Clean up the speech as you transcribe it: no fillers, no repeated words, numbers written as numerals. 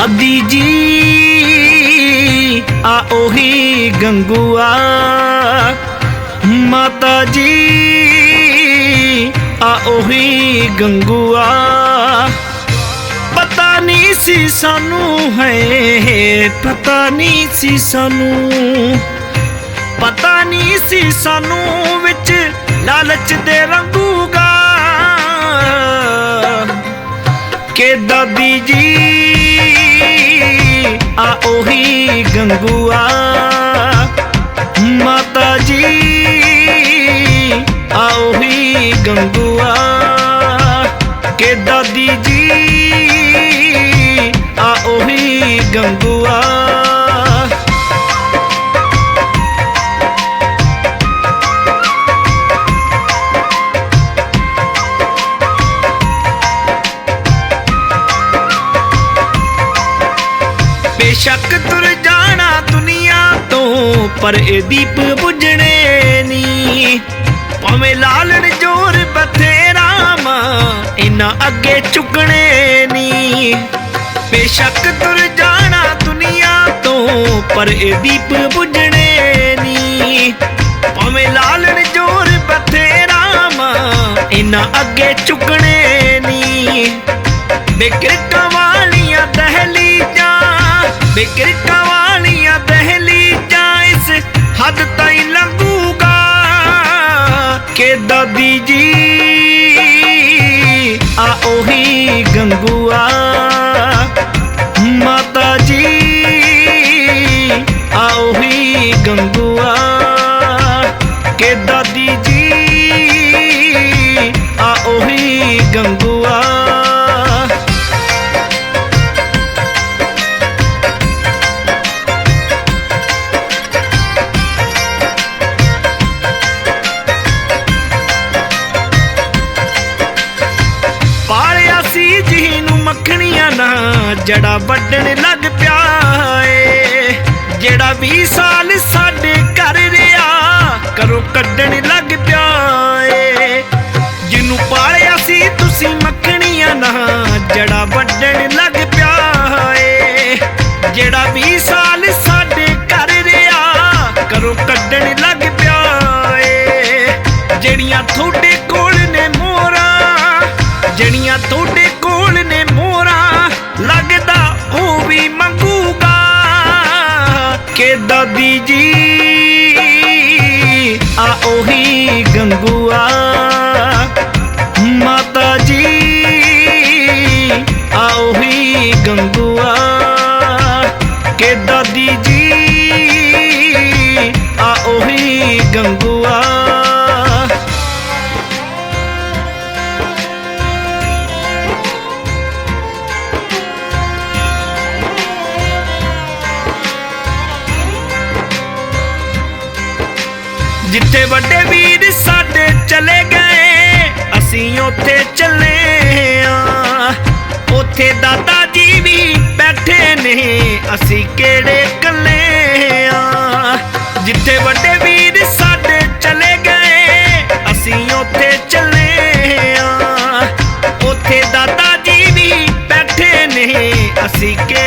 दादी जी आ ओही गंगूआ, माता जी आ ओही गंगूआ। पता नहीं सी सानू है, पता नहीं सी सानू, पता नहीं सी सानू विच लालच दे रंगूगा के दादी जी आ ओही गंगूआ, माता जी आ ओही गंगूआ के दादी जी आ ओही गंगूआ। बेशक तुर जाना दुनिया तो पर ए दीप बुझने नी, भावें लालण जोर बथेरा मां इना अगे चुकने नी। बेशक तुर जाना दुनिया तो पर ए दीप बुझने नी, भावें लालण जोर बथेरा मां इना अगे चुकने नी। बेकिरकां वालियां दहलीजां, बेकिरकां वालियां दहलीजां इस हद ताईं लंघूगा के दादी जी आ ओही गंगूआ, माता जी आ ओही गंगूआ के दादी जी आ ओही गंगूआ। मखणियां ना जड़ा वड्डण लग पिया ए, जेड़ा 20 साल साडे घर रिया घरों कड्डण लग पिया ए। जिन्नू पालिया सी तुसी मखणियां ना जड़ा वड्डण लग पिया ए, जेड़ा 20 साल साडे घर रिया घरों कड्डण लग पिया ए। जड़ियां थोड़े कोल ने मोरा, जड़ियां थोड़े कोल ने मोरा लगदा ओ भी मंगूगा के दादी जी आ ओही गंगूआ, माता जी आ ओही गंगूआ के दादी जी आ ओही गंगूआ। जिथे वड्डे वीर साडे चले गए असीं ओथे चले आ, ओथे दादा जी भी बैठे ने असीं केड़े कल्ले आ। जिथे वड्डे वीर साडे चले गए असीं ओथे चले आ, ओथे दादा जी भी बैठे ने असीं